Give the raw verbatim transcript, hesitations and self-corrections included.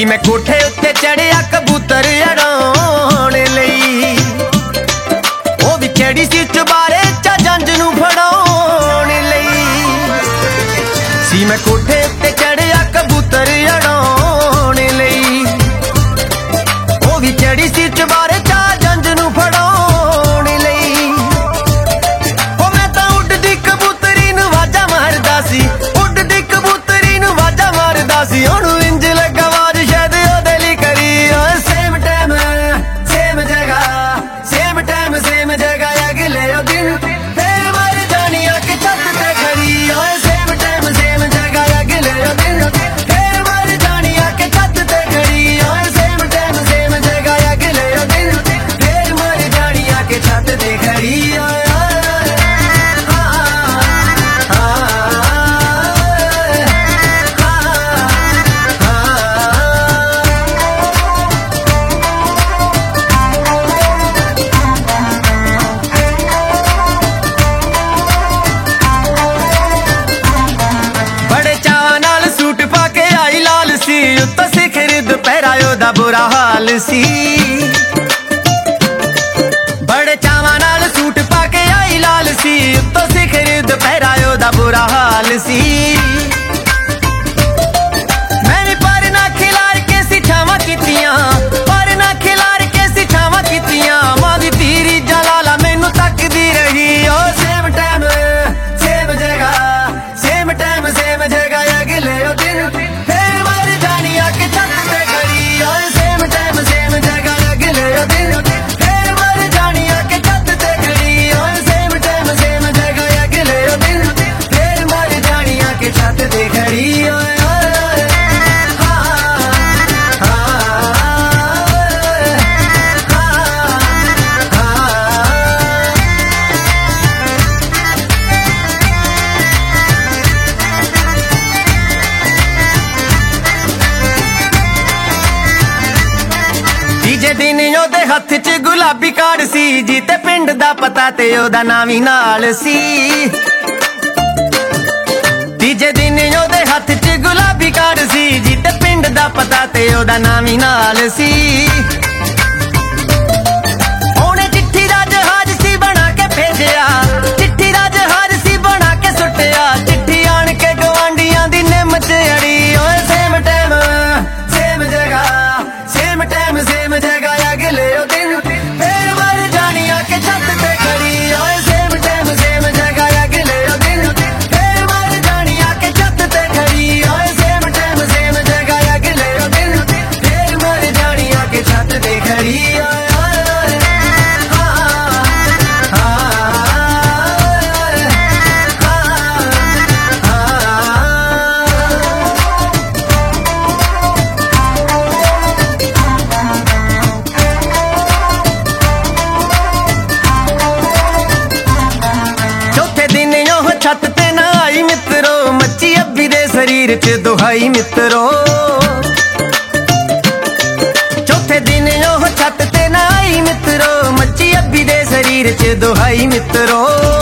सी मैं कोठे उत्ते चढ़िया कबूतर उड़ाउण लई, ओ भी चढ़ी सी चबारे चा जंज नूं फड़ाउण लई। सी मैं कोठे उत्ते चढ़िया कबूतर उड़ाउण लई, ओ भी चढ़ी सी चबारे चा जंज नूं फड़ाउण लई। ओ मैं तां उड्डदी कबूतरी नूं वाजा मारदा सी, उड्डदी कबूतरी नूं वाजा मारदा सी। ओनू इंज लगा आवाज शायद ओदे लई करी। सेम टाइम सेम जगह, सेम टाइम सेम जगह, अगले दिन फिर मर जानी आके छत ते खड़ी। सेम टाइम सेम जगह, अगले दिन फिर मर जानी आके छत ते खड़ी। सेम टाइम सेम जगह, अगले दिन फिर मर जानी आके छत ते खड़ी। उत्तों सिखर दोपहरा ओदा बुरा हाल सी, बड़े चावां नाल सूट पाके आई लाल सी। उत्तों सिखर दोपहरा ओदा बुरा हाल सी। मैं भी पर ना खिलार के सी छावां कीतियां, पर ना खिलार के सी छावां कीतियां। मां दी तीरी जलाला मैनू तकदी रही। ओ सेम टाइम सेम जगह, सेम टाइम सेम जगह, अगले दिन दिन ओदे हथ च गुलाबी कार्ड सी, जीते पिंड दा पता ते ओदा नाम ही नाल सी। तीजे दिन ओदे हथ च गुलाबी कार्ड सी, जीते पिंड दा पता ते ओदा नाम ही नाल सी। ओने चिट्ठी दा जहाज सी बना के भेजिया, चिट्ठी दा जहाज सी बना के सुटिया। चिट्ठी आन के गवांडियां दी निम च अड़ी। ओए सेम टाइम सेम जगह, सेम टाइम सेम जगह, अगले दिन फिर मर जानी आके छत ते खड़ी। ओए सेम टाइम सेम जगह, अगले दिन फिर मर जानी आके छत ते खड़ी। ओए सेम टाइम सेम जगह, अगले दिन फिर मर जानी आके छत ते खड़ी। छत ते ना आई मित्रो, मच्छी अब्बी दे शरीर च दुहाई मित्रो। चौथे दिन ओह छत ते ना आई मित्रो, मच्छी अब्बी दे शरीर च दुहाई मित्रो।